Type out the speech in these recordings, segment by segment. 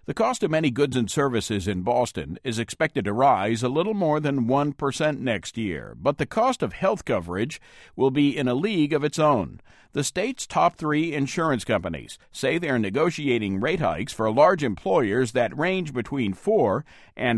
The cost of many goods and services in Boston is expected to rise a little more than 1% next year, but the cost of health coverage will be in a league of its own. The state's top three insurance companies say they're negotiating rate hikes for large employers that range between 4 and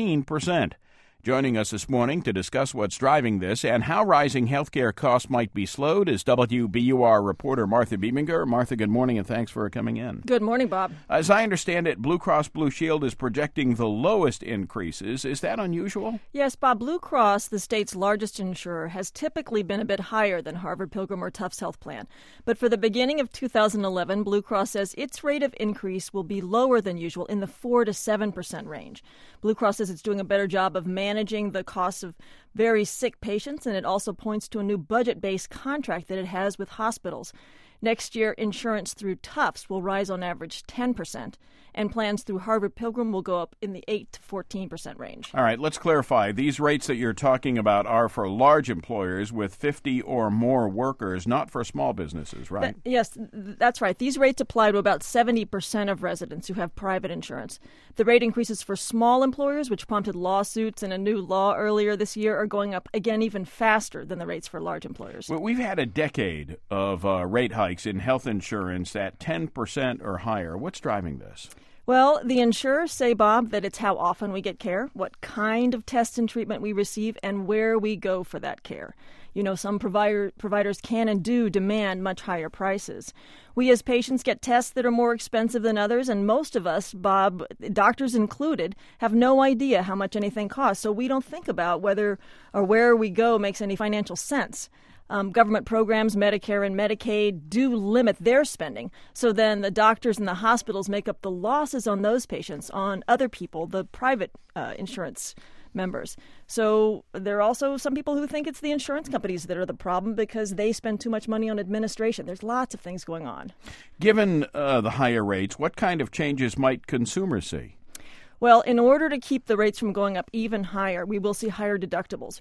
14%. Joining us this morning to discuss what's driving this and how rising healthcare costs might be slowed is WBUR reporter Martha Beeminger. Martha, good morning and thanks for coming in. Good morning, Bob. As I understand it, Blue Cross Blue Shield is projecting the lowest increases. Is that unusual? Yes, Bob. Blue Cross, the state's largest insurer, has typically been a bit higher than Harvard Pilgrim or Tufts Health Plan. But for the beginning of 2011, Blue Cross says its rate of increase will be lower than usual in the 4 to 7% range. Blue Cross says it's doing a better job of managing the costs of very sick patients, and it also points to a new budget-based contract that it has with hospitals. Next year, insurance through Tufts will rise on average 10%, and plans through Harvard Pilgrim will go up in the 8 to 14% range. All right, let's clarify. These rates that you're talking about are for large employers with 50 or more workers, not for small businesses, right? Yes, that's right. These rates apply to about 70% of residents who have private insurance. The rate increases for small employers, which prompted lawsuits and a new law earlier this year, are going up again even faster than the rates for large employers. Well, we've had a decade of rate hikes in health insurance at 10% or higher. What's driving this? Well, the insurers say, Bob, that it's how often we get care, what kind of test and treatment we receive, and where we go for that care. You know, some providers can and do demand much higher prices. We as patients get tests that are more expensive than others, and most of us, Bob, doctors included, have no idea how much anything costs, so we don't think about whether or where we go makes any financial sense. Government programs, Medicare and Medicaid, do limit their spending. So then the doctors and the hospitals make up the losses on those patients, on other people, the private insurance members. So there are also some people who think it's the insurance companies that are the problem because they spend too much money on administration. There's lots of things going on. Given the higher rates, what kind of changes might consumers see? Well, in order to keep the rates from going up even higher, we will see higher deductibles.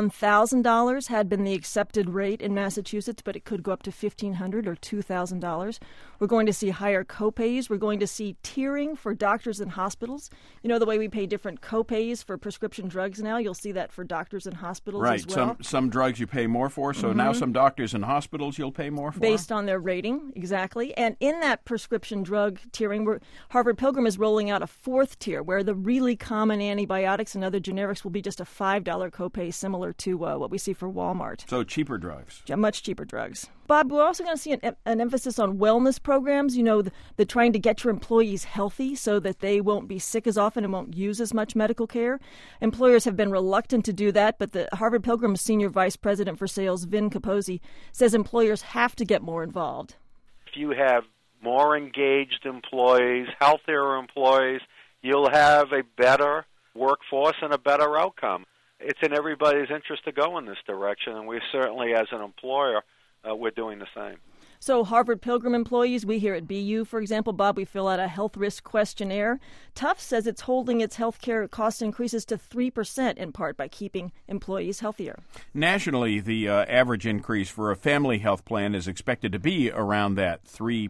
$1,000 had been the accepted rate in Massachusetts, but it could go up to $1,500 or $2,000. We're going to see higher copays. We're going to see tiering for doctors and hospitals. You know, the way we pay different copays for prescription drugs now, you'll see that for doctors and hospitals as well. Right. Some drugs you pay more for, so now some doctors and hospitals you'll pay more for? Based on their rating, exactly. And in that prescription drug tiering, Harvard Pilgrim is rolling out a fourth tier, where the really common antibiotics and other generics will be just a $5 copay, similar to what we see for Walmart. So cheaper drugs. Yeah, much cheaper drugs. Bob, we're also going to see an emphasis on wellness programs, you know, the trying to get your employees healthy so that they won't be sick as often and won't use as much medical care. Employers have been reluctant to do that, but the Harvard Pilgrim Senior Vice President for Sales, Vin Capozzi, says employers have to get more involved. If you have more engaged employees, healthier employees, you'll have a better workforce and a better outcome. It's in everybody's interest to go in this direction, and we certainly, as an employer, we're doing the same. So Harvard Pilgrim employees, we here at BU, for example, Bob, we fill out a health risk questionnaire. Tufts says it's holding its health care cost increases to 3% in part by keeping employees healthier. Nationally, the average increase for a family health plan is expected to be around that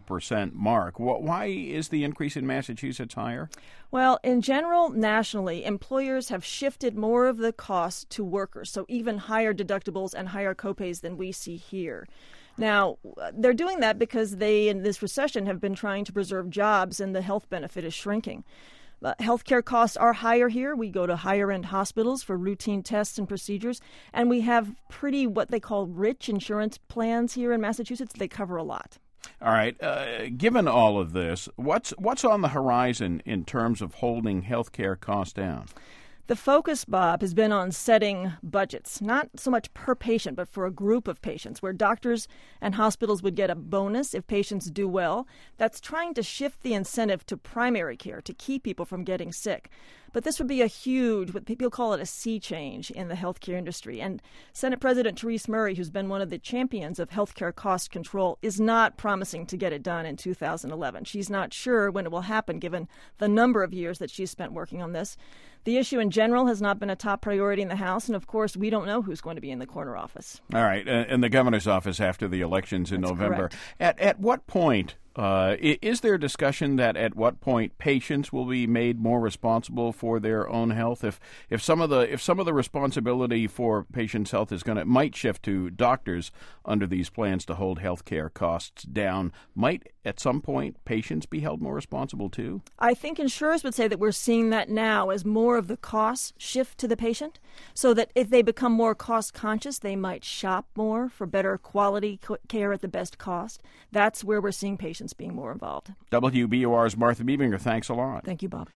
3% mark. Why is the increase in Massachusetts higher? Well, in general, nationally, employers have shifted more of the cost to workers, so even higher deductibles and higher copays than we see here. Now, they're doing that because they, in this recession, have been trying to preserve jobs and the health benefit is shrinking. Healthcare costs are higher here. We go to higher-end hospitals for routine tests and procedures, and we have pretty what they call rich insurance plans here in Massachusetts. They cover a lot. All right. Given all of this, what's on the horizon in terms of holding healthcare costs down? The focus, Bob, has been on setting budgets, not so much per patient, but for a group of patients, where doctors and hospitals would get a bonus if patients do well. That's trying to shift the incentive to primary care to keep people from getting sick. But this would be a huge, what people call it, a sea change in the healthcare industry. And Senate President Therese Murray, who's been one of the champions of healthcare cost control, is not promising to get it done in 2011. She's not sure when it will happen, given the number of years that she's spent working on this. The issue in general has not been a top priority in the House, and of course, we don't know who's going to be in the corner office. All right, in the governor's office after the elections in That's November. Correct. At what point Is there discussion that at what point patients will be made more responsible for their own health? If some of the responsibility for patients' health might shift to doctors under these plans to hold healthcare costs down, might at some point patients be held more responsible too? I think insurers would say that we're seeing that now as more of the costs shift to the patient, so that if they become more cost conscious, they might shop more for better quality care at the best cost. That's where we're seeing patients being more involved. WBUR's Martha Bebinger, thanks a lot. Thank you, Bob.